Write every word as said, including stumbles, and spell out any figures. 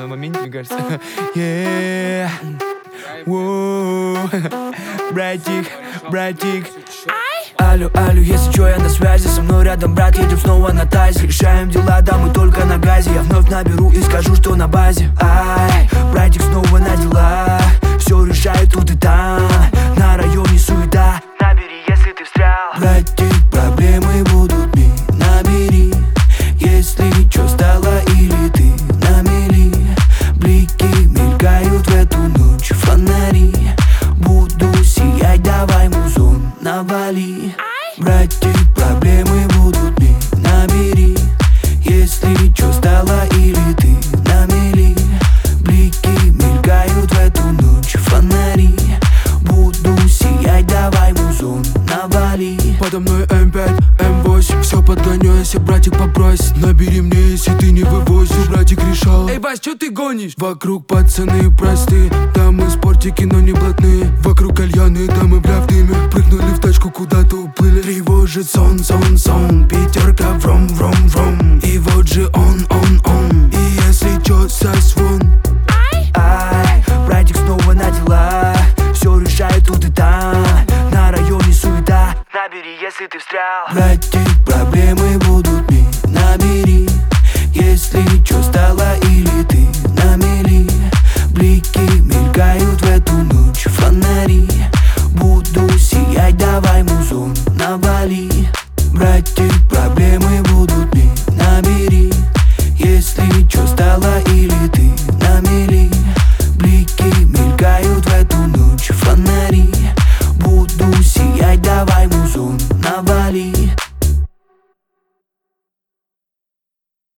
на моменте, мне кажется. Yeah. Воу. Братик, братик. Алло, алло, если чё, я на связи. Со мной рядом брат, едем снова на тазе. Решаем дела, да мы только на газе. Я вновь наберу и скажу, что на базе. Ай, братик снова на дела. Все решает тут и там. На районе суета. Набери, если ты встрял. Братик, проблемы будут, ми, набери. Если чё стало или ты на мели. Блики мелькают в эту ночь, фонари. Буду сиять, давай музон навали. Братик, проблемы будут, ми, набери. Если чё стало или ты на мели. Блики мелькают в эту ночь, фонари. Буду сиять, давай музон навали. Подо мной эм пять, эм восемь. Все подгоняю, если братик попросит. Набери мне, если ты не вывозишь. Братик решал. Эй, Вась, чё ты гонишь? Вокруг пацаны простые, да мы спортики, но не блатные. Вокруг кальяны, да мы бля в дыме. Прыгнули в тачку, куда-то уплыли. Тревожит сон, сон, сон. Пятерка, вром, вром, вром. И вот же он, он, он.